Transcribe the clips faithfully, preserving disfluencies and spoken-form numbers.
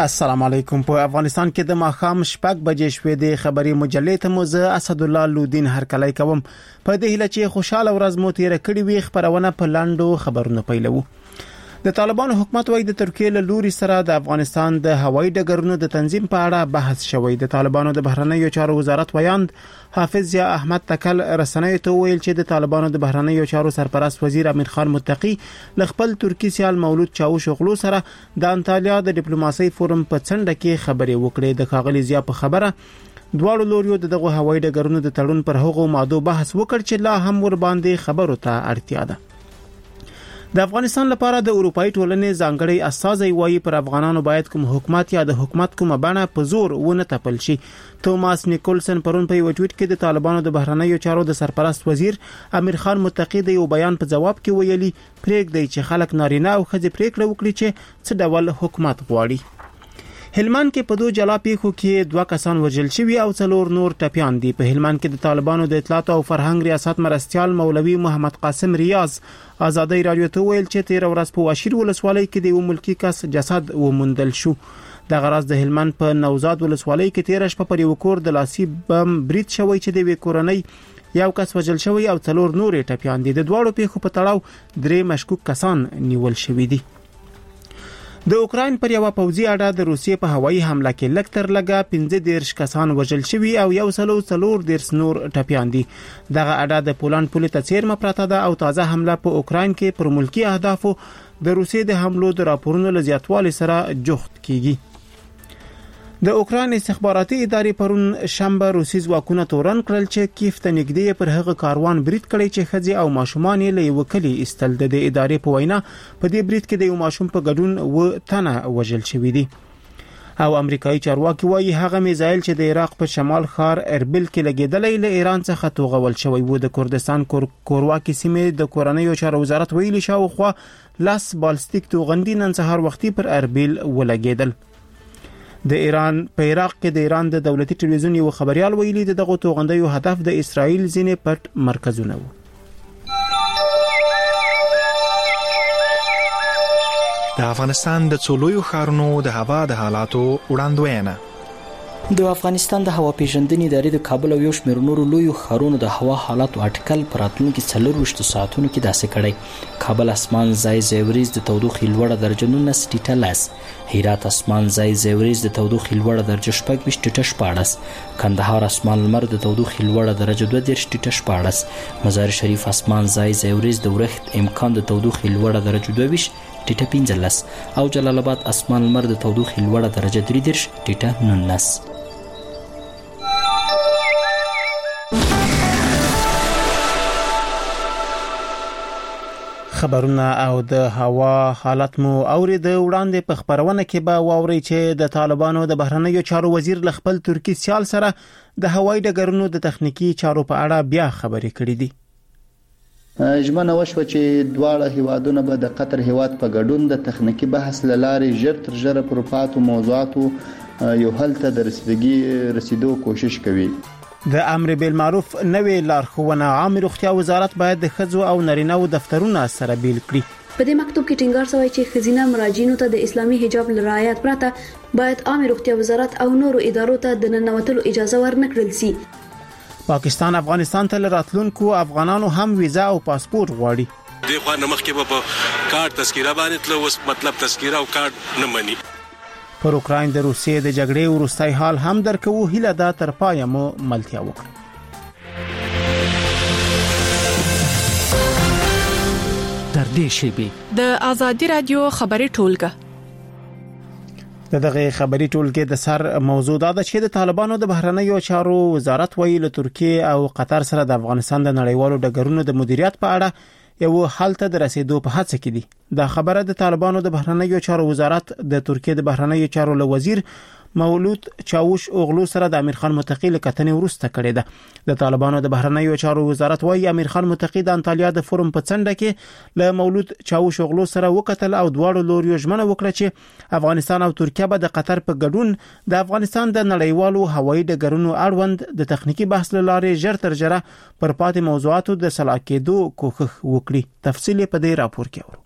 السلام علیکم. په افغانستان کې د ماخام شپږ بجې شوې د خبري مجلې ته موزه اسد الله لودین هرکلی کوم. په دې هیله چې خوشاله ورځ مو تیر کړی وي خبرونه په لاندو خبرونه پیلو. د طالبانو حکومت وايي د ترکیه له لوري سره د افغانستان د هوایي ډګرونو د تنظیم په اړه بحث شوی. د طالبانو د بهرنیو چارو وزارت ویاند حافظ ضیا احمد تکل رسنیو ته ویل چې د طالبانو د بهرنیو چارو سرپرست وزیر امیر خان متقی ل خپل ترکی سیال مولود چاوش اوغلو سره د انټالیا د ډیپلوماسي فورم په څنډه کې خبرې وکړې. د ښاغلي ضیا په خبره دواړو لوريو دغه هوایي ډګرونو د تړون پر هغو ماده بحث وکړ چې لا هم ور باندې خبرو ته اړتیا ده. د افغانستان لپاره د اروپאי ټولنې ځانګړي استازي وایي پر افغانانو باید کوم حکومت یا د حکومت کومه بڼه په زور ونه تپل شي. توماس نیکولسن پرون په یو ټویټ کې د طالبانو د بهرنیو چارو د سرپرست وزیر امیر خان متقی د یو بیان په جواب کې ویلي پرېږدي چې خلک نارینه او ښځې پریکړه وکړي چې څه ډول حکومت غواړي. هلمند کې په دوه جلا پیښو کې دوه کسان وژل شوي او څلور نور ټپيان دي. په هلمند کې د طالبانو د اطلاعات او فرهنګ ریاست مرستيال مولوي محمد قاسم ریاض آزادۍ رادیو ته ویل چې تیر ورځ په واشیر ولسوالۍ کې د یو ملکی کس جسد وموندل شو. د غراز د هلمند په نوزاد ولسوالۍ کې تیر شپه پر یو کور د لاسي بم برید شوی چې د وکورنۍ یو کس وژل شوی او څلور نور ټپيان دي. د دوړو پیښو په تړاو درې مشکوک کسان نیول شوي دي. د اوکراین پر یو پوځي اډه د روسیې په هوایي حمله کې لکتر لګا پنځه دیرش کسان وژل شوي او یو سلو څلور دیرش نور ټپيان دي. دغه اډه د پولند پولې ته څیرمه پراته ده او تازه حمله په اوکراین کې پر ملکی اهدافو د روسیې د حملو د راپورونو له زیاتوالي سره جوخت کیږي. د اوکراین استخباراتي ادارې پرون شنبه روسي ځواکونه تورن کړل چې کیف ته نږدې پر هغه کاروان برید کړی چې ښځې او ماشومان یې له یو کلی استل. د ادارې په وینا په دې برید کې د یو ماشوم په ګډون و تنه وژل شوی دي. او امریکایي چارواکي وایي هغه میزایل چې د عراق په شمال ښار اربیل کې لګیدلې له ایران څخه توغول شوی و. د کردستان کور کورواکي سیمې د کورنیو چارو وزارت ویلي شاوخوا لاس بالستیک توغندي نن سهار وختي پر اربیل ولګیدل. د ایران په عراق کې د ایران د دولتي ټلویزیون یو خبريال ویلي دغه توغندیو هدف د اسرائیل ځینې پټ مرکزونه وو. د افغانستان د څولوي ښارونو د هوا د حالاتو وړاندوینه. د افغانستان د هوا پیژندنې ادارې د کابل او یو شمېر نورو لویو ښارونو د هوا حالات اټکل پراتونکو څلور وشت ساعتونو کې داسې کړی. کابل اسمان ځای ځای وریځ د تودوخې لوړه درجه نولس ټیټه لس، هرات اسمان ځای ځای وریځ د تودوخې لوړه درجه شپږ ویشت ټیټه شپاړس، کندهار اسمان لمر د تودوخې لوړه درجه دوه دېرش ټیټه شپاړس، مزار شریف اسمان ځای ځای وریځ د ورښت امکان د تودوخې لوړه درجه دوه ویشت ټیټه پنځلس او جلال آباد اسمان لمر د تودوخې لوړه درجه درې دېرش ټیټه نولس. خبرونه او د هوا حالت مو اورید. وړاندې په خبرونه کې به واوري چې د طالبانو د بهرنیو چارو وزیر ل خپل ترکی سیال سره د هوایي ډګرونو د تخنیکی چارو په اړه بیا خبرې کړې دي. ژمنه وشوه چې دواړه هیوادونه به د قطر هیواد په ګډون د تخنیکی بحث لارې ژر تر ژره پر پاتو موضوعاتو یو حل ته د رسیدګي رسیدو کوشش کوي. د امر بالمعروف نوې لارښوونه عام روغتیا وزارت باید د ښځو او نارینه‌و دفترونه سره بیل کړي. په دې مکتوب کې ټینګار شوی چې ښځینه مراجعینو ته د اسلامي حجاب رعایت پرته باید عام روغتیا وزارت او نورو ادارو ته د ننوتلو اجازه ورنکړل شي. پاکستان افغانستان ته راتلونکو افغانانو هم ویزا او پاسپورت غواړي. د خو نمخ کې په کارت تذکره باندې تل اوس مطلب تذکره او کارت نه مني. پر اوکراین د روسیې د جګړې وروستۍ حال هم درکو هیله دا تر پایه مو ملتیا وکړه. در دې شیبه د آزادی رادیو خبري ټولګه دغه خبري ټولګه د سر موضوع دا ده چې د طالبانو د بهرنیو چارو وزارت ویلي له ترکیه او قطر سره د افغانستان د نړیوالو ډګرونو د مدیریت په اړه یو حل ته د رسیدو په هڅه کې دي. دا خبره د طالبانو د بهرنیو چارو وزارت د ترکیه د بهرنیو چارو له وزیر مولود چاوش اوغلو سره د امیر خان متقی له کتنې ورسته کړې ده. د طالبانو د بهرنیو چارو وزارت وايي امیر خان متقی د انټالیا د فورم په څنډه کې له مولود چاوش اوغلو سره وکتل او دواړو لوري ژمنه وکړه چې افغانستان او ترکیه به د قطر په ګډون د افغانستان د نړیوالو هوایي ډګرونو اړوند د تخنیکی بحث لاره ژر تر ژره پر پاتې موضوعاتو د سلا کېدو کوښښ وکړي. تفصیل په دې راپور کې اورو.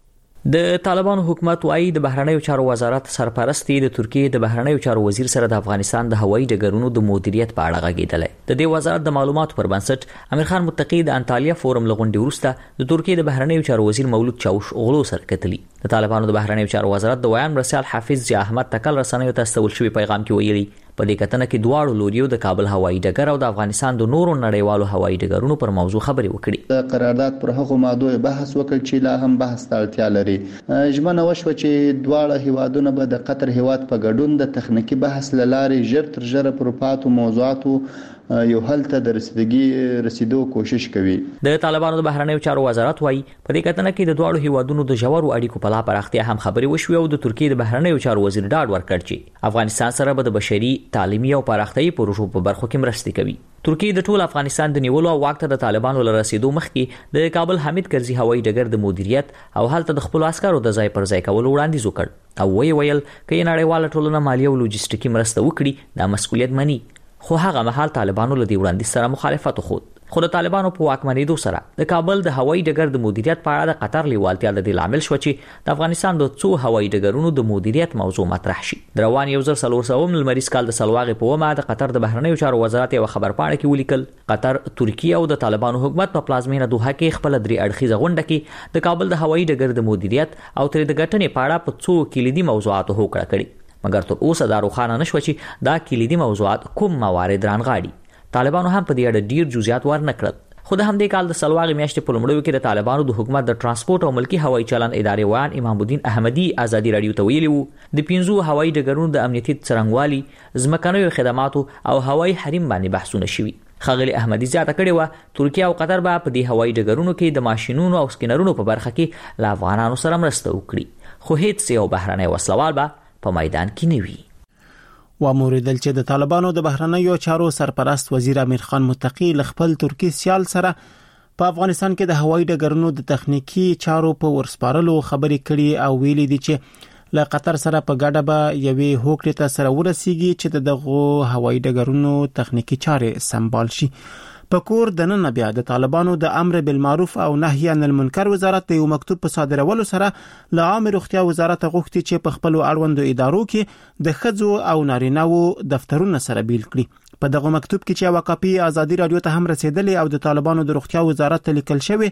د طالبانو حکومت وايي د بهرنیو چارو وزارت سرپرست د ترکیه د بهرنیو چارو وزیر سره د افغانستان د هوایي ډګرونو د مدیریت په اړه غږیدل. د دې وزارت د معلوماتو پر بنسټ امیر خان متقی د انټالیا فورم لغونډې وروسته د ترکیه د بهرنیو چارو وزیر مولود چاوش اوغلو سره کتلی. د طالبانو د بهرنیو چارو وزارت د ویان مرسل حافظ جا احمد تکل رسنیو ته استول شوی پیغام کې ویلي په دې کتنه کې دواړو لوریو د کابل هوایي ډګر او د افغانستان د نورو نړیوالو هوایي ډګرونو پر موضوع خبرې وکړي. د قرارداد پر هغو مادو بحث وکړ چې لا هم بحث ته اړتیا لري. ژمنه وشوه چې دواړه هیوادونه به د قطر هیواد په ګډون د تخنیکی بحث لارې ژر تر ژره پر پاتو موضوعاتو یو حل ته د رسیدګي رسیدو کوشش کوي. د طالبانو د بهرنیو چارو وزارت وايي په دې کتنه کې د دواړو هیوادونو د ژورو اړیکو په لا پراختیا هم خبرې وشوې او د ترکیه د بهرنیو چارو وزیر ډاډ ورکړ چې افغانستان سره به د بشري، تعلیمي او پراختیايي پروژو په برخو کې مرسته کوي. ترکیه د ټول افغانستان د نیولو او واک ته د طالبانو لپاره رسیدو مخکې د کابل حمید کرزي هوایي ډګر د مدیریت او هلته د خپل عسکرو د ځای پر ځای کولو وړاندیز وکړ او وی ویل کې نړیواله ټولنه مالی او لوجستیکي مرسته وکړي دا مسؤلیت مني. خو هغه مهال طالبانو له دې وړاندیز سره مخالفت وکړ. خو د طالبانو په واکمنېدو سره د کابل د هوایي ډګر د مدیریت په اړه د قطر لیوالتیا د دې لامل شو چې د افغانستان د څو هوایي ډګرونو د مدیریت موضوع مطرح شي. د روان یو زر څلور سوه لمریز کال د سلواغې په ومه د قطر د بهرنیو چارو وزارت یو خبرپاڼه کې ولیکل قطر، ترکیه او د طالبانو حکومت په پلازمینه دوحه کې خپل درې اړخیزه غونډه کې د کابل د هوایي ډګر د مدیریت او تر د ګټنې په اړه په څو کلیدي موضوعاتو هوکړه کړې. مګر تر اوسه دا روښانه نشو چې دا کلیدي موضوعات کوم موارد رانغاړي. طالبانو هم په دې اړه ډیر جزئیات ورنکړل. خو د همدې کال د سلواغې میاشتې په لومړیو کې د طالبانو د حکومت د ترانسپورت او ملکی هوایي چلند ادارې ویان امام الدین احمدي ازادي رادیو ته ویلي وو د پنځو هوایي ډګرونو د امنیتي څرنګوالي، ځمکنیو خدماتو او هوایي حریم باندې بحثونه شوي. خغلی احمدي زیاته کړې و ترکیه او قطر به په دې هوایي ډګرونو کې د ماشینونو او سکینرونو په برخه کې له افغانانو سره مرسته وکړي. خو هیڅ یو بهرنی وسلوال به په میدان کې نه وي. و موریدل چې د طالبانو د بهرنیو چارو سرپرست وزیر امیر خان متقی ل خپل ترکی سیال سره په افغانستان کې د هوایي ډګرونو د تخنیکی چارو په ورسپارلو خبرې کړي او ویلي دي چې له قطر سره په ګډه به یوې هوکړې ته سره ورسیږي چې دغه هوایي ډګرونو تخنیکی چارې سمبال شي. په کور د نن بیا د طالبانو د امر بالمعروف او نهي عن المنکر وزارت د یو مکتوب په صادرولو سره له عامه روغتیا وزارت غوښتي چې په خپل اړوندو ادارو کې د خځو او نارینه‌و دفترونو سره بیل کړي. په دغه مکتوب کې چې واقعي ازادي رادیو ته هم رسیدلی او د طالبانو د روغتیا وزارت لیکل شوی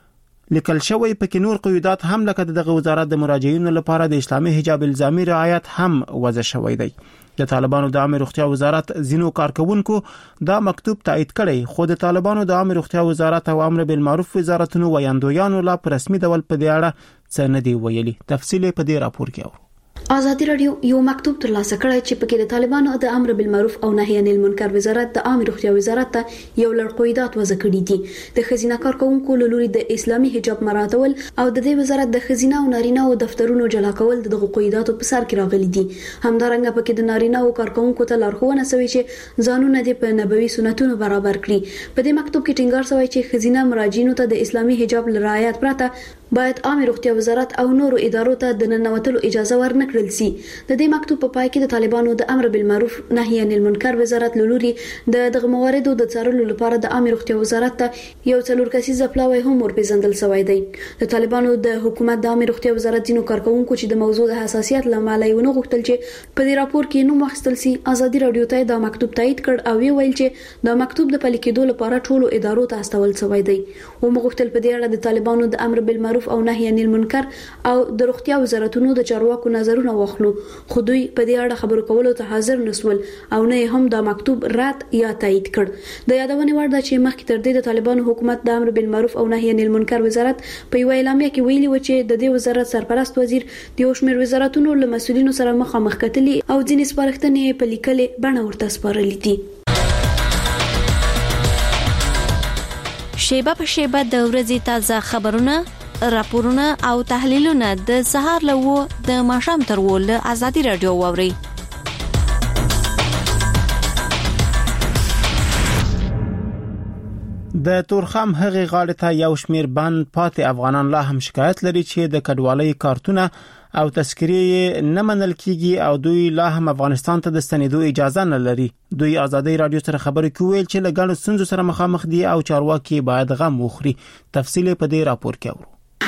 لیکل شوی پکې نور قیودات هم لکه دغه وزارت د مراجعینو لپاره د اسلامي حجاب الزامي رعایت هم وضع شوی دی. د طالبانو د عامه روغتیا وزارت زینو کارکونکو دا مکتوب تایید کړی، خو د طالبانو د عامه روغتیا وزارت او امر بالمعروف وزارتونو ویاندویانو لا په رسمي ډول په دې اړه څه نه دی ویلي. تفصیل په دې راپور کې اورو. ازادي رادیو یو مکتوب ترلاسه کړی چې پکې د طالبانو د امر بالمعروف او نهي عن المنکر وزارت د عامه روغتیا وزارت ته یو لړ قیودات وضع کړي دي. د خزینه کارکونکو له لوري د اسلامي حجاب مراعاتول او د دې وزارت د خزینه او نارینه او دفترونو جلا کول دغه قیوداتو په سر کې راغلي دي. همدارنګه پکې د نارینه او کارکونکو ته لارښوونه شوې چې ځانونه د په نبوي سنتونو برابر کړي. په دې مکتوب کې ټینګار شوی چې خزینه مراجعینو ته د اسلامي حجاب رعایت پرته باید عامه روغتیا وزارت او نورو ادارو ته د ننوتلو اجازه ورنکړل شي. د دې مکتوب په پای کې د طالبانو د امر بالمعروف نهي عن المنکر وزارت لوري د دغه مواردو د څارلو لپاره د عامه روغتیا وزارت ته یو څلور کسیزه پلاوی هم ورپېژندل شوی دی. د طالبانو د حکومت د عامه روغتیا وزارت ځینو کارکونکو چې د موضوع د حساسیت لامل یې ونه غوښتل چې په دې راپور کې نوم واخیستل شي، ازادي رادیو ته دا مکتوب تایید کړ او ویل چې دا مکتوب د پلي کېدو لپاره ټولو ادارو ته استول شوی دی. و مغوښتل په دې اړه د طالبانو د امر بالمعروف او نهي عن المنکر او د روغتیا وزارتونو د چارواکو نظرونه واخلو، خو دوی په دې اړه خبرو کولو ته حاضر نسول او نه هم دا مکتوب رد یا تایید کړ. د یادونه وړ ده چې مخکې تر دې د طالبانو حکومت د امر بالمعروف او نهي عن المنکر وزارت په یو اعلامیه کې ویلي و چې د دې وزارت سرپرست وزیر د یو شمېر وزارتونو له مسؤلینو سره مخامخ کتلي او ځینې سپارښتنې په لیکلې بڼه ورته سپارلې دي. شیبه په شیبه د ورځې تازه خبرونه، راپورونه او تحلیلونه د سهار لوو د ماښام تر ول ازادي رادیو ووري. د تورخم هغه غاړه ته یو شمیر بند پاتې افغانان لا هم شکایت لري چې د کډوالۍ کارتونه او تذکرې نه منل کیږي او دوی لا هم افغانستان ته د ستنېدو اجازه نه لري. دوی ازادي رادیو سره خبرې کوي چې لګانو ستونزو سره مخامخ دي او چارواکي باید غم وخوري. تفصیل په دې راپور کې اورو.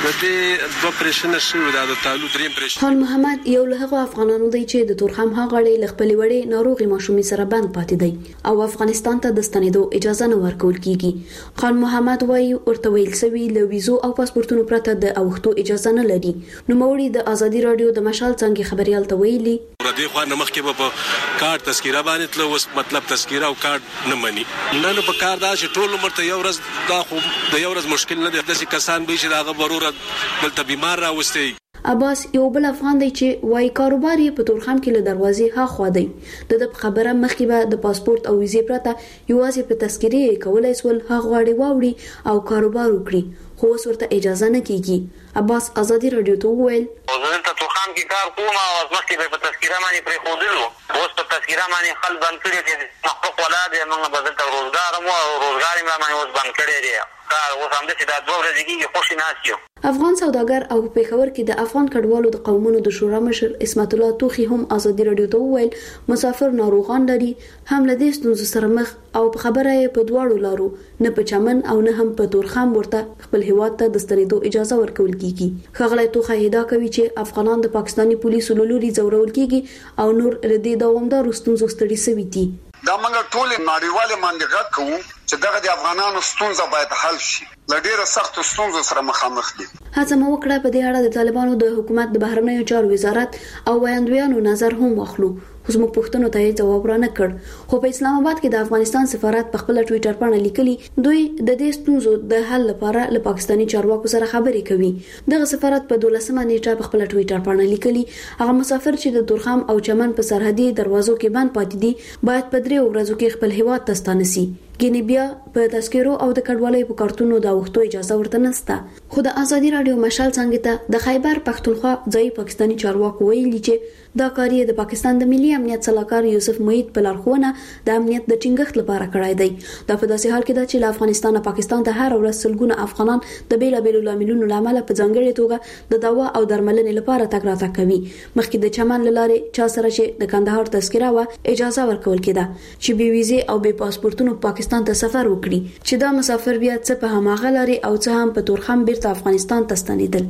د دې دوه پرېشنه شوي دا د تالو دریم پرېشنه. خان محمد یو له هغو افغانانو دی چې د تورخم هغړې له خپلې وړې ناروغي ماشومې سره بند پاتې دی او افغانستان ته د ستنېدو اجازه نه ورکول کیږي. خان محمد وايي ورته ویل سوي له ویزو او پاسپورتونو پرته د اوختو اجازه نه لري. نو موري د ازادي رادیو د مشال څنګه خبريال ته ویلي د دې خو نه مخکې په کارت تذکره باندې تل وس مطلب تذکره او کارت نه مني. نه نو په کار دا چې ټول عمر ته یو ورځ دا خو د یو ورځ مشکل نه دی. د کسان به چې دا ضرورت بلته بیمار راوستي. عباس یو بل افغان دی چې وای کاروبار یې په تورخم کې له دروازې ها خوا دی. د خبره مخکې به د پاسپورت او ویزې پرته یوازې په تذکره کولای سول هغه غواړي واوړي او کاروبار وکړي خو اوس ورته اجازه نه کیږي. عباس ازادي رادیو ته وویل زه ته تورخم کې کار کوم او مخکې به په تذکره باندې پرې خودلو اوس په تذکره باندې خل بند کړی دي. حقوق ولادت موږ به دلته روزګار مو او روزګار یې باندې اوس بند کړی دی. کار اوس هم د چې دا دوه ورځې کې خوشی ناسیو. افغان سوداګر او پیښور کې د افغان کډوالو د قومونو د شورا مشر اسمت الله توخي هم ازادي رادیو ته وویل مسافر ناروغان لري هم له دې ستونزو سره مخ او په خبره یې په دواړو لارو نه په چمن او نه هم په تورخم ورته خپل هیواد ته د ستنېدو اجازه ورکول کیږي. خغلی توخه هدا کوي چې افغانان د پاکستاني پولیسو لوري ځورول کیږي او نور ردی دوامدار ستونزو ستړي سوي دي. دا موږ ټول نړیواله باندې غږ کوو چې دغه د افغانانو ستونزه باید حل شي. لډیره سخت ستونزو سره مخامخ دي. هڅه مو وکړه په دې اړه د طالبانو د حکومت د بهرنیو چارو وزارت او ویاندویانو نظر هم واخلو خو زموږ پوښتنو ته جواب را نه کړ. خو په اسلام آباد کې د افغانستان سفارت په خپل ټوئیټر باندې لیکلي دوی د دې ستونزو د حل لپاره له پاکستاني چارواکو سره خبرې کوي. دغه سفارت په دولسمه نیټه په خپل ټوئیټر باندې لیکلي هغه مسافر چې د تورخم او چمن په سرحدي دروازو کې بند پاتې دي باید په درې ورځو کې خپل هیواد ته ستانه شي. ګینه بیا په تذکرو او د کډوالۍ په کارتونو د وختو اجازه ورته نشته. خو د ازادي رادیو مشال څنګه ته د خیبر پختونخوا ځای پاکستاني چارواکو ویلي چې دا کار د پاکستان د ملي امنیت صلاحکار یوسف موحد په لارښوونه د امنیت د ټینګښت لپاره کړای دی. دا په داسې حال کې ده چې له افغانستان او پاکستان ته هر ورځ سلګونه افغانان د بیلابېلو لاملونو لامل په ځانګړي توګه د دوا او درملنې لپاره تګ راتګ کوي. مخکې د چمن لاره چا سره چې د کندهار تذکره و اجازه ورکول کېده چې بي ویزه او بي پاسپورتونو پاکستان ته سفر وکړي چې دا مسافر بیا څه په هماغه لاري او څه هم په تورخم بیرته افغانستان ته ستنېدل.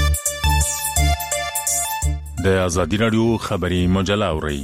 د ازادي رادیو خبري مجله اوري.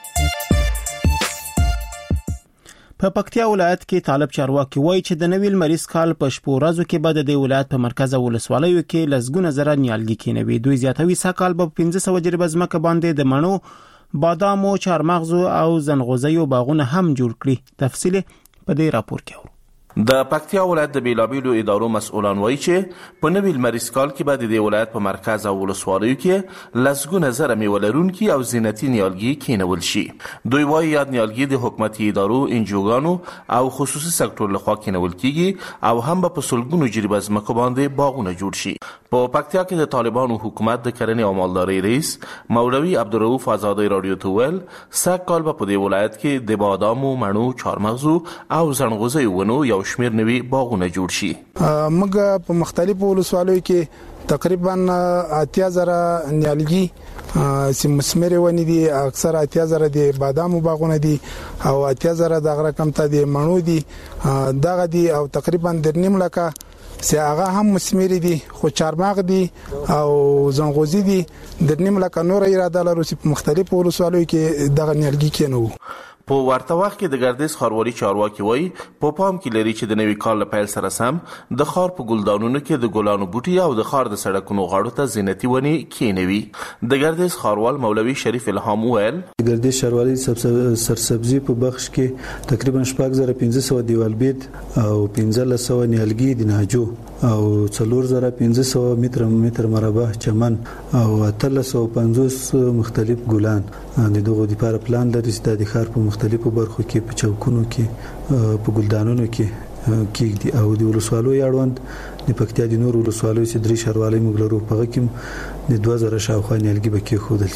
په پکتیا ولایت کې طالب چارواکي وایي چې د نویل مریض کال په شپو ورځو کې بعد د ولایت په مرکز ولسوالیو کې لسګونه زره نیالګي کېنوي. دوی زیاتوي سکهال په پنځه سوه جریبه ځمکه باندې د مڼو، بادامو، چارمغزو او زنغوزیو باغونه هم جوړ کړي. تفصیل په دې راپور کې د پکتیا ولایت د بیلابیلو ادارو مسؤلان وایي چې په نوي لمریز کال کې به د ولایت په مرکز او ولسوالیو کې لسګونه زره میوه لرونکي او زینتي نیالګي کېنول شي. دوی وایي یاد نیالګي د حکومتي ادارو، انجوګانو او خصوصي سکتور لخوا کېنول کیږي او هم به په سلګونو جریبه ځمکو باندې باغونه جوړ شي. په پکتیا کې د طالبانو حکومت د کرنې او مالدارۍ رئیس مولوي عبدالرؤف ازادي رادیو ته ویل سږ کال به په دې ولایت کې د بادامو، مڼو، چارمغزو او زنغوزیو ونو یو شمیر نوي باغونه جوړ شي. موږ په مختلفو ولسوالیو کې تقریبا اتیا زره نیالګي سیم مسمر ونی دي، اکثر اتیا زره د بادامو باغونه دي او اتیا زره د رقم ته د مڼو دي دغه دي او تقریبا د نیم لکه سي هغه هم مسمر دي خو چارمغ دي او زنغوزي دي د نیم لکه نور اراده لرو چې په مختلفو ولسوالیو کې دغه نیالګي کېنو. په ورته وخت کې د ګردیز ښاروالي چارواکي وایي په پام کې لري چې د نوي کال له پیل سره سم د ښار په ګلدانونو کې د ګلانو بوټي او د ښار د سړکونو غاړو ته زینتي ونې کېنوي. د ګردیز ښاروال مولوي شریف الهام ویل د ګردیز ښاروالي سرسبزي په بخش کې تقریبا شپږ زره پنځه سوه دیوالبید او پنځلس سوه نیالګي د نهجو او څلور زره پنځه سوه متر متر مربع چمن او اتلس سوه پنځوس مختلف ګلان د دغه لپاره پلان لري چې د ښار په مختلفو برخو کې په چوکونو کې په ګلدانونو کې کې او د ولسوالۍ اړوند د پکتیا د نور ولسوالۍ چې درې ښاروالۍ موږ لرو په کې د دوه زره شاوخوا نیالګي به کې خودل شي.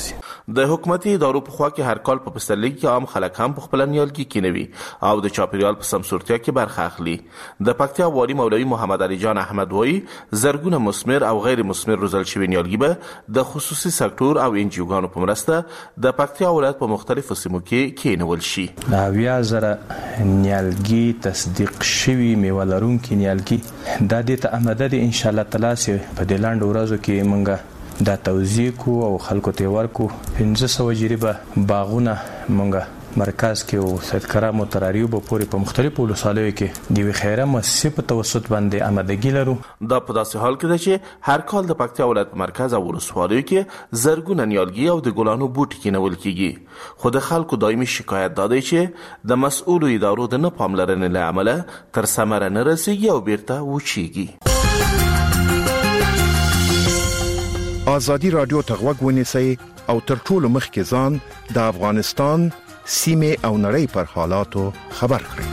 د حکومتي ادارو په خوا کې هر کال په پسرلي کې عام خلک هم په خپل نیالګي کینوي او د چاپیریال په سمسورتیا کې برخه اخلي. د پکتیا والي مولوي محمد علي جان احمد وایي زرګونه مثمر او غیر مثمر روزل شوي نیالګي به د خصوصي سکتور او انجیوګانو په مرسته د پکتیا ولایت په مختلفو سیمو کې کینول شي. د اویا زره نیالګي تصدیق شوي میوه لرونکي نیالګي دا دې ته آماده دي ان شاء الله تعالی چې په دې لاندو ورځو کې مونږ دا توزیع کو او خلکو ته ورکو. پنځه سوه جریبه باغونه مونږ مرکز کې او سید کرام او تراریو په پوری په مختلفو ولسوالیو کې د خیره مؤسسې په توسط باندې آمادګي لرو. دا په داسې حال کې ده چې هر کال د پکتیا ولایت په مرکز او ولسوالیو کې زرګونه نیالګي او د ګلانو بوټي کینول کیږي. خو د خلکو دایمي شکایت دا دی چې د مسؤلو ادارو د نه پاملرنې له امله تر ثمره نه رسیږي او بیرته وچیږي. آزادی رادیو ته غوږ ونیسئ او تر ټولو مخکې ځان د افغانستان سیمه او نړۍ پر حالاتو خبر کړئ.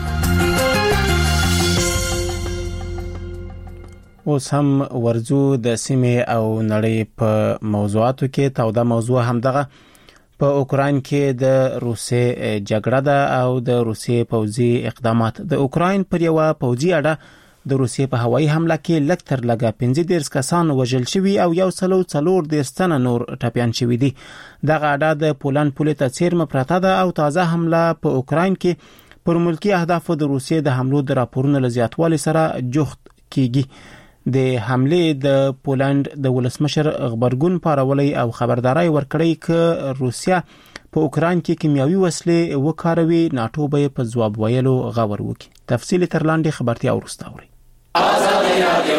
اوس هم ورزو د سیمه او نړۍ په موضوعاتو کې توده موضوع هم دغه په اوکراین کې د روسیې جګړه ده او د روسیې پوځي اقدامات. د اوکراین پر یو پوځي اډه د روسیې په هوایي حمله کې لږ تر لږه پنځه دېرش کسان وژل شوي او یو سلو څلور دېرش تنه نور ټپیان شوي دي. دغه اډه د پولند پولې ته څیرمه پرته ده او تازه حمله په اوکراین کې پر ملکی اهدافو د روسیې د حملو د راپورونو له زیاتوالي سره جوخت کیږي. د حملې د پولند د ولسمشر غبرګون پارولی او خبرداري ورکړی ک روسیا په اوکراین کې کیمیاوي وسلې وکاروي ناتو به په ځواب ویلو غور وکړي. تفصیل تر لاندې خبرتیا ورسته اوري. آزادی رادیو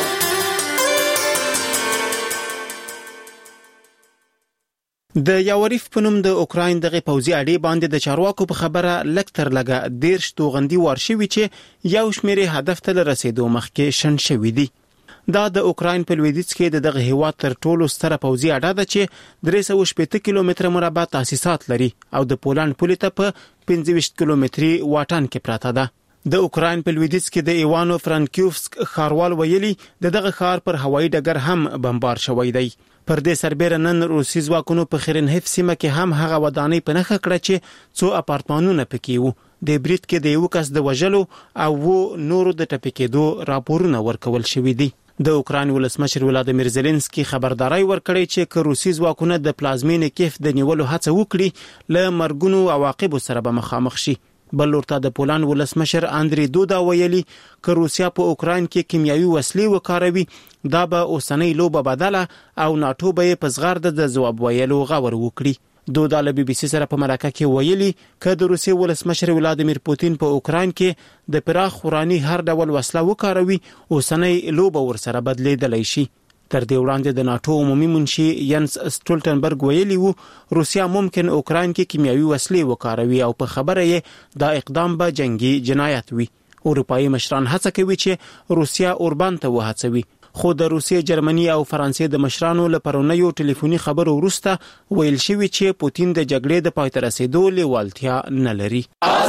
د یاوریف په نوم د اوکراین دغه پوځي اډې باندې د چارواکو په خبره لږ تر لږه دیرش توغندي ورشوي چې یو شمېر هدف ته رسیدو مخکې شن شوي دي. دا د اوکراین په لویدیځ کې د دغه هیواد تر ټولو ستره پوځي اډه ده چې درې سوه شپېته کیلومتره مربع تاسیسات لري او د پولند پولې ته په پنځه ویشت کیلومتري واټن کې پراته ده. د اوکراین په لویدیځ کې د ایوانو فرانکیوفسک ښاروال ویلي د دغه ښار پر هوایي ډګر هم بمبار شوی دی. پر دې سربېره نن روسي ځواکونو په خرنهف سیمه کې هم هغه ودانۍ په نښه کړه چې څو اپارتمانونه پکې وو. د برید کې د یو کس د وژلو او و نورو د ټپي کېدو راپورونه ورکول شوي دي. د اوکراین ولسمشر ولادیمیر زيلنسکي خبرداري ورکړی چې که روسي ځواکونه د پلازمینې کیف د نیولو هڅه وکړي له مرګونو عواقبو سره به مخامخ شي. بل ورته د پولند ولسمشر اندری دودا ویلي که روسیا په اوکراین کې کیمیاوي وسلې وکاروي دا به اوسنۍ لوبه بدله او ناتو به په زغرد د ځواب ویلو غور وکړي. دودا له بي بي سي سره په مرکه کې ویلي که د روسي ولسمشر ولادیمیر پوتین په اوکراین کې د پراخ خوراني هر ډول وسله وکاروي اوسنۍ لوبه ورسره بدلیدلی شي. تر دې وړاندې د ناتو عمومي منشي ینس سټولټنبرګ ویلي وو روسیا ممکن اوکراین کې کیمیاوي وسلې وکاروي او په خبره یې دا اقدام به جنگي جنایت وي. اروپایي مشران هڅه کوي چې روسیا اوربان ته وهڅوي خو د روسیې جرمني او فرانسې د مشرانو له پرونیو ټلیفوني خبرو وروسته ویل شوی چې پوتین د جګړې د پای ته رسیدو لیوالتیا نه لري.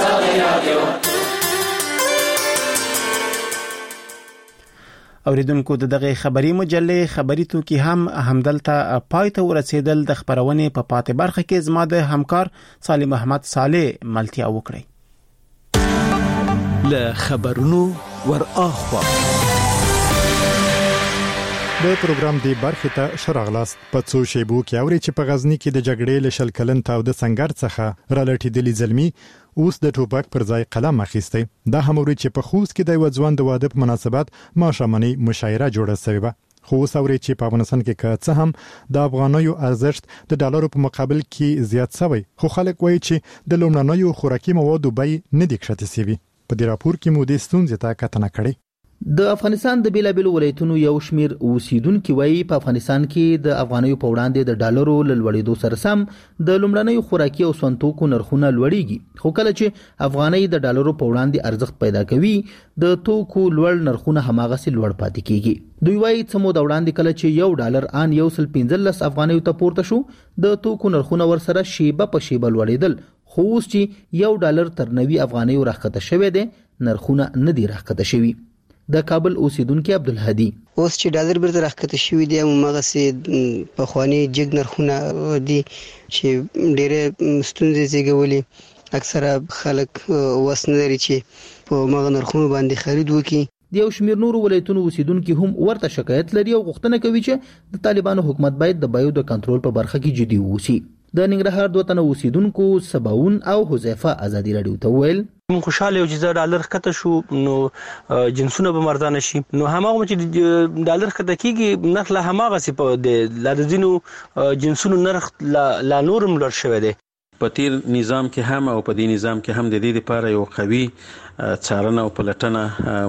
اوریدونکو د دغه خبري مجلې خبري توکي هم همدلته پای ته ورسېدل. د خبرونې په پاتې برخه کې زما د همکار سالم احمد صالح ملتیا وکړي. له خبرونو ور اخوا د پروګرام دی برخه ته شراغلاست په څو شیبو کې اوري چې په غزنی کې د جګړې له شل کلن تاو د سنگر څخه رالټېدلې زلمی اوس د ټوپک پر ځای قلم اخیسته. دا هم اوري چې په خوست کې د وځوان د واده په مناسبت ماشامنی مشاعره جوړه شوې و. خو اوس اوري چې په افغانستان کې که څه هم د افغانیو ارزښت د ډالرو په مقابل کې زیات شوی خو خلک وایي چې د لومړنیو خوراکي موادو بیې نه دي کښته شوي. په دې راپور کې مو د ستونزې ته کتنه کړې. د افغانستان د بیلابیلو ولایتونو یو شمیر اوسیدونکو وایي په افغانستان کې د افغانیو په وړاندې د ډالرو لوړېدو سره سم د لومړنیو خوراکي او سونتوکو نرخونه لوړېږي. خو کله چې افغاني د ډالرو په وړاندې ارزښت پیدا کوي د توکو لوړ نرخونه هماغسې لوړ پاتې کیږي. دوی وایي چې مو د وړاندې کله چې یو ډالر ان یو سل پنځلس افغانیو ته پورته شو د توکو نرخونه ورسره شیبه په شیبه لوړېدل. خو اوس چې یو ډالر تر نوي افغانیو راښکته شوی دی نرخونه نه دي راښکته شوي. د کابل اوسیدونکو عبدالهادي اوس چې ډالر بیرته راکته شوی دی مغه سي په خواني جګ نرخونه دي چې ډېر ستونزې زیږولې اکثره خلک وسنه لري چې په مغه نرخونو باندې خرید وکړي. د یو شمېر نورو ولایتونو اوسیدونکو هم ورته شکایت لري او غوښتنه کوي چې د طالبانو حکومت باید د بیو د کنټرول په برخه کې جدي ووسی. د ننګرهار دوه تنه اوسیدونکو سباون او حذیفه ازادي رادیو ته ویل مون خوشاله یو چې ډالر خطه شو نو جنسونه به مردانه شي نو هماغه چې ډالر خطه کیږي نرخ له هماغه سي په د لادزینو جنسونو نرخ لا نورم لور شوی دی. په تیر نظام کې هم او په دې نظام کې هم د دې لپاره یو قوي څارنه او پلټنه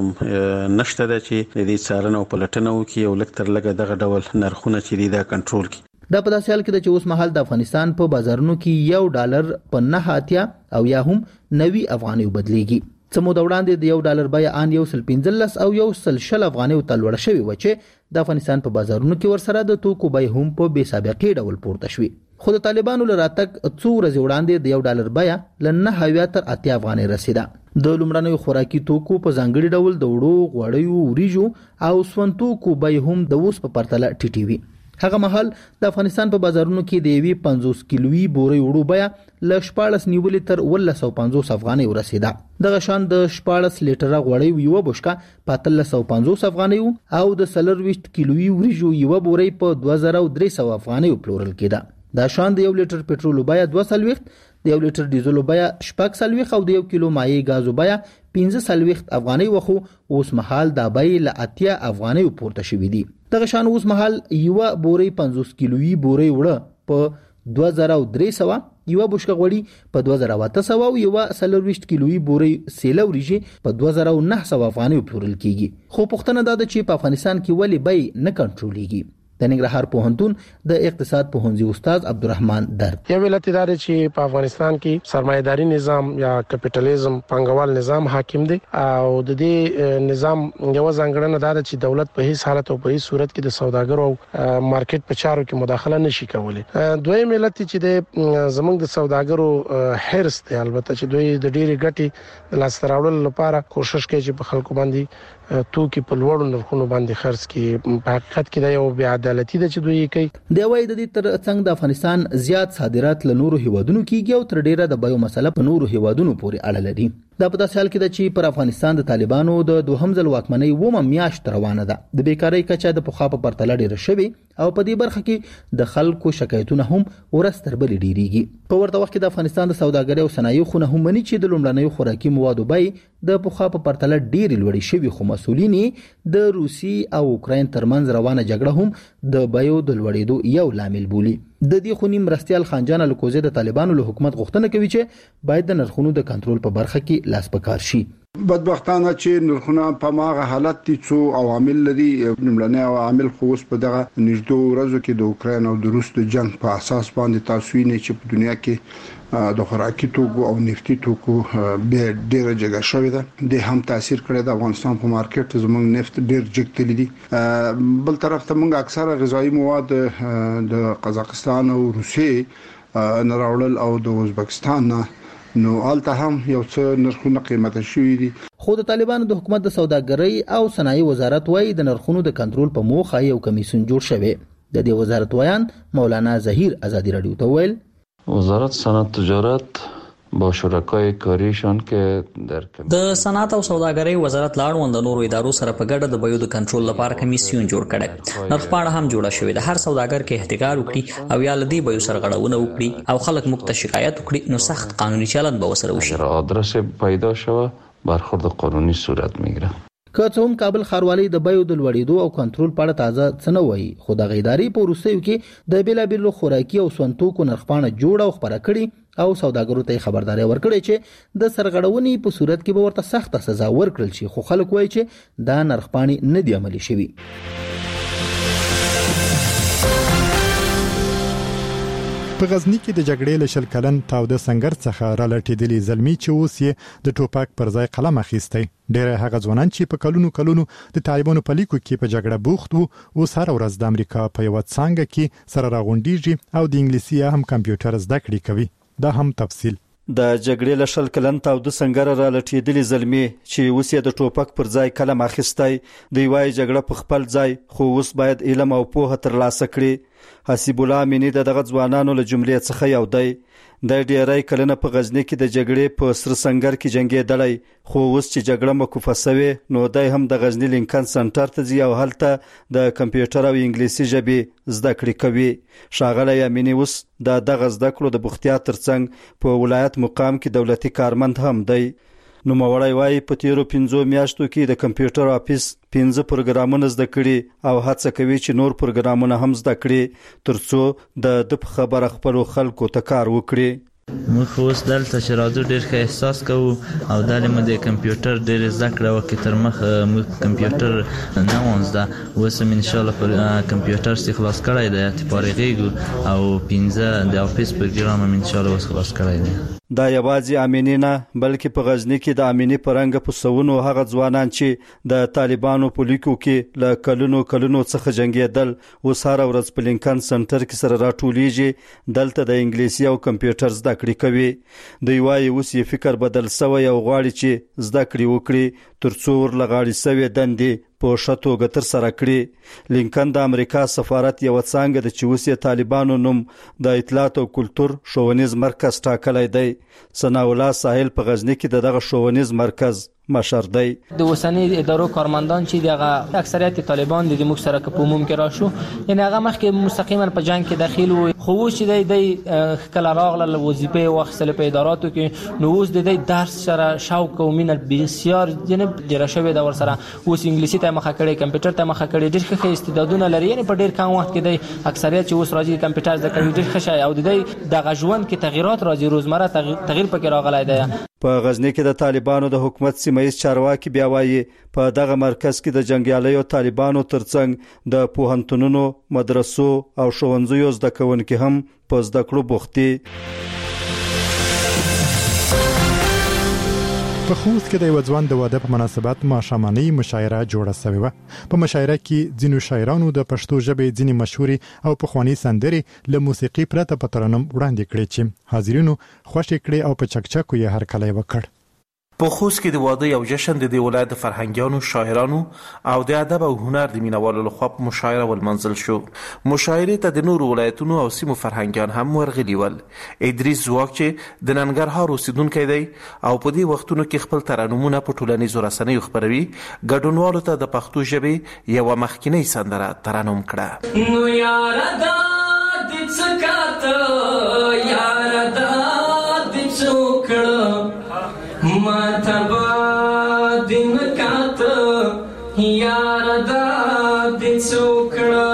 نشته ده چې د دې څارنه او پلټنه وکړي او لکتر لګه دغه ډول نرخونه چې دا کنټرول کړي. دا په داسې حال کې د چې اوس مهال د افغانستان په بازارونو کې یو ډالر په نه اتیا او یا هم نوي افغاني بدلیږي. څمو د وړاندې د یو ډالر بیه ان یو سل پنځلس او یو سل شل افغاني ته لوړ شوی و چې د افغانستان په بازارونو کې ورسره د توکو بیه هم په بې سابقې ډول پورته شوی. خو د طالبانو لراتک څو ورځې وړاندې د یو ډالر بیه لنه هویا تر اتیا افغاني رسیده. د لومړنیو خوراکي توکو په ځانګړي ډول د وړو غوړیو وریجو او سونتوکو بیه هم د اوس په پرتله ټیټي وي. هغه مهال د افغانستان په بازارونو کې د یوې پنځوس کیلوي بورې وړو بیه ل شپاړس نیولې تر ولس او پنځوس افغانۍ ورسیده. دغه شان د شپاړس لیټره غوړی یو بشکه په اتلس او پنځوس افغانۍ او د سلرويشت کیلوي وریجو یو بورې په دوه زره درې سوه افغانۍ پلورل کېده. دا شان د یو لیټر پټرول بیه دوه سلويخت، د یو لیټر ډیزل بیه شپږ سلويخت او د یو کیلو مایع غاز بیه پنځه سلويخت افغانۍ وخو اوس مهال د بیه ل اتیا افغانۍ پورته شوې دي. دغه شان اوس مهال یو بورې پنځوس کیلوي بورې وړه په دوه زره درې سوه، یو بشکه غوړي په دوه زره اته سوه او یو سلرويشت کیلوي بورې سیله وریجې په دوه زره نه سوه افغانۍ پلورل کیږي. خو پوښتنه دا ده چې په افغانستان کې ولې بیې نه کنټرولېږي. د ننګرهار پوهنتون د اقتصاد پوهنځي استاد عبدالرحمن درد یو علت دا چې په افغانستان کې سرمایداري نظام یا کپټالیزم پنګوال نظام حاکم دی او د دې نظام یو ځانګړنه دا ده چې دولت په هیڅ حالت او په هیڅ صورت کې د سوداګرو او مارکیټ په چارو کې مداخله نشي کولی. دویم علت چې د زمونږ د سوداګرو حرص دی، البته چې دوی د ډېری ګټې لاس راوړل لپاره کوشش کوي چې په خلکو باندې توکي په لوړو نرخونو باندې خرڅ کړي. په حقیقت کې دا یو بې عدالتي ده چې دوی کوي. د وای د دې تر څنګ د افغانستان زیات صادرات له نورو هیوادونو کیږي او تر ډیره د بیو مسله په نورو هیوادونو پورې اړه لري. دا په داسې حال کې ده چې پر افغانستان د طالبانو د دوهم ځل واکمنۍ ومه میاشت روانه ده. د بیکارۍ کچه د پخوا په پرتله ډیره شوې او په دې برخه کې د خلکو شکایتونه هم ورځ تر بلې ډیریږي. په ورته وخت کې د افغانستان د سوداګرۍ او صنایعو خونه هم مني چې د لومړنیو خوراکي موادو بیې د پخوا په پرتله ډیرې لوړې شوې، خو مسؤلین د روسي او اوکراین ترمنځ روانه جګړه هم د بیو د لوړېدو یو لامل بولي. د دې خونی مرستيال خانجان الکوزي د طالبانو له حکومت غوښتنه کوي چې باید د نرخونو د کنټرول په برخه کې لاس پکار شي. بدبختانه چې نرخونه په ماغه حالت دي څو عوامل لري. نملنه عوامل خو اوس په دغه نږدې ورځو کې د اوکراین او د روس د جنگ په اساس باندې تاسو نه چې په دنیا کې د خوراکي توکو او نفتي توکو به ډېر جګه شوې ده. د هم تاثیر کړی د افغانستان په مارکیټ زموږ نفت ډېر جګتلی دي. بل طرف ته موږ اکثره غذایی مواد د قزاقستان او روسیې نه راوړل او د ازبکستان نه نو آلته هم یو څه نرخونه قیمته شوې دي. خو د طالبانو د حکومت د سوداګرۍ او صنایع وزارت وايي د نرخونو د کنټرول په موخه یو کمیسیون جوړ شوی. د دې وزارت ویان مولانا ظهیر ازادي رادیو ته ویل وزارت صنعت تجارت با شرکای کاریشان که در د صنعت او سوداګرۍ وزارت لاړوند د نورو ادارو سره په ګډه د بیو د کنټرول لپاره کمیسیون جوړ کړي. نرخ پاڼه هم جوړه شوې ده. هر سوداګر کې احتکار وکړي او یا لدی بیو سره غړونه وکړي او خلک مخته شکایت وکړي نو سخت قانوني چلند به وسره وشي. آدرس پیدا شوه برخورد قانوني صورت میگیره. که څه هم کابل ښاروالۍ د بیو د لوړېدو او کنټرول په اړه تازه څه نه وایي، خو د غیداري په وروستیو کې د بېلابېلو خوراکي او سونتوکو نرخپاڼه جوړه او خپره کړي او سوداګرو ته خبرداري ورکړي چې د سرغړونې په صورت کې به ورته سخته سزا ورکړل شي، خو خلک وایي چې دا نرخپاڼې نه دي عملي شوي. په غزنی کې د جګړې له شل کلن تاوده سنگر څخه را لټېدلې زلمی چې اوس یې د ټوپک پر ځای قلم اخیستی. ډېر هغه ځوانان چې په کلونو کلونو د طالبانو په لیکو کې په جګړه بوخت وو اوس هر ورځ د امریکا په یو څنګه کې سره راغونډيږي او د انګلیسي هم کمپیوټر زده کړې کوي. دا هم تفصیل د جګړې له شل کلن تاوده سنګره را لټېدلې زلمي چې اوس یې د ټوپک پر ځای قلم اخیستی دی وایي جګړه په خپل ځای خو اوس باید علم او پوهه ترلاسه کړي. حسیب الله امینی د دغه ځوانانو له جملې څخه یو دی. د ډیری کلنه په غزنی کې د جګړې په سر سنگر کې جنگېدلی خو اوس چې جګړه موقوفه شوې نو دی هم د غزنی لینکن سنټر ته ځي او هلته د کمپیوټر او انګلیسي ژبې زده کړې کوي. ښاغلی امینی اوس د دغه زده کړو د بوختیا ترڅنګ په ولایت مقام کې دولتي کارمند هم دی. نوموړی وایي په تیرو پنځو میاشتو کې د کمپیوټر آفیس پنځه پروګرامونه زده کړي او هڅه کوي چې نور پروګرامونه هم زده کړي ترڅو د د خبره خپلو خلکو ته کار وکړي. موږ اوس دلته چې راځو ډېر ښه احساس کوو او دلته مو د کمپیوټر ډېر زده کړه وکړې تر مخه موږ کمپیوټر نه وو زده اوس هم انشاءالله پر کمپیوټر سي خلاص کړی دی چې فارغېږو او پنځه د افیس پروګرام هم انشاءالله اوس خلاص کړی دی. دا یوازې امینی نه بلکې په غزنی کې د امینی پرنګ په سونو هغه ځوانان چې د طالبانو په لیکو کې له کلونو کلونو څخه جنگېدل اوس هر ورځ په لینکن سنټر کې سره راټولیږي دلته د انګلیسي او کمپیوټر زده کړې کوي. دوی وایي اوس یې فکر بدل سوی او غواړي چې زده کړې وکړي ترڅو ورلغاړي سوی دندې په ښه توګه ترسره کړي. لینکن د امریکا سفارت یوه څانګه د چې اوس یې طالبانو نوم د اطلاعات او کلتور ښوونیز مرکز ټاکلی دی. ثناء الله ساحل په غزنی کې د دغه ښوونیز مرکز مشر دی. د اوسنی ادارو کارمندان چې دغه اکثریت طالبان د موږ سره په عموم کې راشو یعنی هغه مخکې مستقیما په جنگ کې داخل وو خو چې د کله راغله وظیفه واخیستل په اداراتو کې نو اوس د درس سره شوق او مینه بسیار یعنی ډیر شوی دا ور سره اوس انګلیسي ته مخه کړي کمپیوټر ته مخه کړي ډیر ښه استعدادونه لري یعنی په ډیر کم وخت کې د اکثریت چې اوس راځي کمپیوټر زده کوي ډیر ښه شي او د دغه ژوند کې تغیرات راځي روزمره تغییر پکې راغلی دی. په غزنی کې د طالبانو د حکومت سیمایي چارواکي بیا وایي په دغه مرکز کې د جنگیالیو طالبانو ترڅنګ د پوهنتونونو مدرسو او ښوونځیو زده کوونکي هم په زده کړو بوخت دي. په خوست کې د یو ځوان د واده په مناسبت ماښامنۍ مشاعره جوړه شوې وه. په مشاعره کې ځینو شاعرانو د پښتو ژبې ځینې مشهورې او پخوانۍ سندرې له موسیقي پرته په ترنم وړاندې کړې چې حاضرینو خوښې کړې او په چکچکو یې هرکلی وکړ. په خوست کې د واده یو جشن د دې ولایت د فرهنګیانو شاعرانو او د ادب او هنر د مینوالو لخوا په مشاعره ولمنځل شو. مشاعرې ته د نورو ولایتونو او سیمو فرهنګیان هم ورغلي ول. ادریس زواک چې د ننګرهار اوسیدونکی دی او په دې وختونو کې خپل ترنمونه په ټولنیزو رسنیو خپروي ګډونوالو ته د پښتو ژبې یوه مخکینۍ سندره ترنم کړه. نو یاره دا د څه کاته یاره دا د څه وکړه ماتبا دین کاته یاره دا د څه وکړه.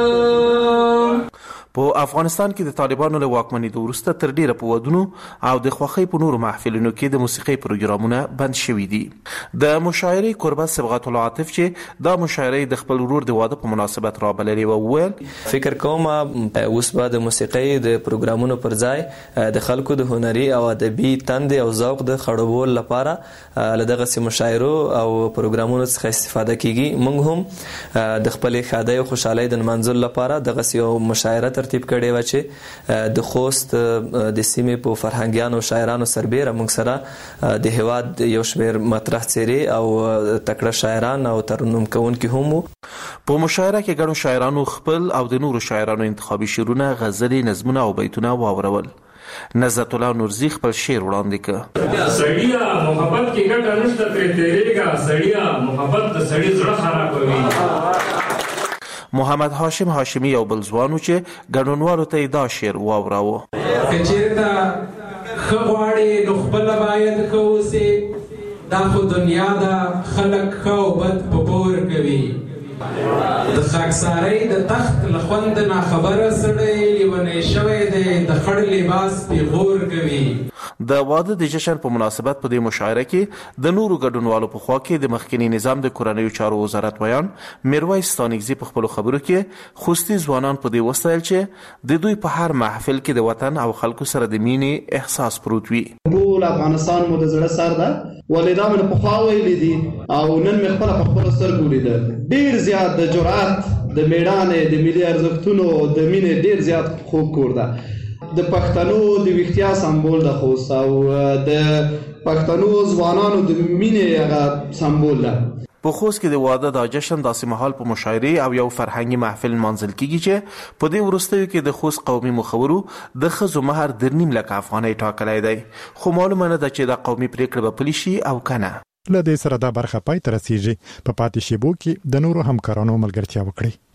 په افغانستان کې د طالبانو له واکمنېدو وروسته تر ډیره په ودونو او د خوښۍ په نورو محفلونو کې د موسیقۍ پروګرامونه بند شوي دي. د مشاعرې کوربه صبغت الله عاطف چې دا مشاعرې د خپل ورور د واده په مناسبت رابللې و وویل فکر کوم اوس به د موسیقۍ د پروګرامونو پر ځای د خلکو د هنري او ادبي تندې او ذوق د خړوبولو لپاره له دغسې مشاعرو او پروګرامونو څخه استفاده کیږي. موږ هم د خپلې ښادۍ او خوشحالۍ د نمانځلو لپاره دغسې یو مشاعره ترتیب کړې وه چې د خوست د سیمې په فرهنګیانو او شاعرانو سربیره موږ سره د هیواد یو شمېر مطرح څېرې او تکړه شاعران او ترنم کوونکي هم وو. په مشاعره کې ګڼو شاعرانو خپل او د نورو شاعرانو انتخابي شعرونه، غزلې، نظمونه او بیتونه واورول. نزت الله نورزی خپل شعر وړاندې کړ. سړیا محبت کې ګټه نشته ترې تېرېږه، سړیا محبت د سړي زړه خرابوي. محمد هاشم هاشمی یو بل ځوان و چې ګډونوالو ته یې دا شعر واوراوه. که چېرته ښه غواړې نو خپله باید ښه اوسې، دا خو دنیا ده خلک ښه او بد په پور کوي. د خاکسارۍ د تخت له خوند ناخبره سړی لیونی شوی دی، د خړ لباس پیغور کوي. د واده د جشن په مناسبت په دې مشاعره کې د نورو ګډونوالو په خوا کې د مخکني نظام د کورنیو چارو وزارت ویان میرویس ستانکزي په خپلو خبرو کې خوستي ځوانان په دې وستایل چې د دوی په هر محفل کې د وطن او خلکو سره د مینې احساس پروت وي. ټول افغانستان مو د زړه سر ده، ولې دا مې پخوا ویلي دي او نن مې خپله په خپلو سترګو ولیده. ډېر زیات د جرأت، د میړانې، د ملي ارزښتونو، د مینې ډېر زیات خوږ کور ده. د پښتنو د ویښتیا سمبول د خوست او د پښتنو ځوانانو د مینې هغه سمبول ده. په خوست کې د واده د جشن داسې مهال په مشاعره او یو فرهنګي محفل منځل کیږي چې په دې وروستیو کې د خوست قومي مخورو د ښځو مهر د نیم لک افغانۍ ټاکلی دی، خو معلومه نه ده چې د قومي پریکړه به پلي شي او کنه. له دې سره دا برخه پای ته رسیږي. په پاتې شیبو کې د نورو همکارانو ملګرتیا وکړئ.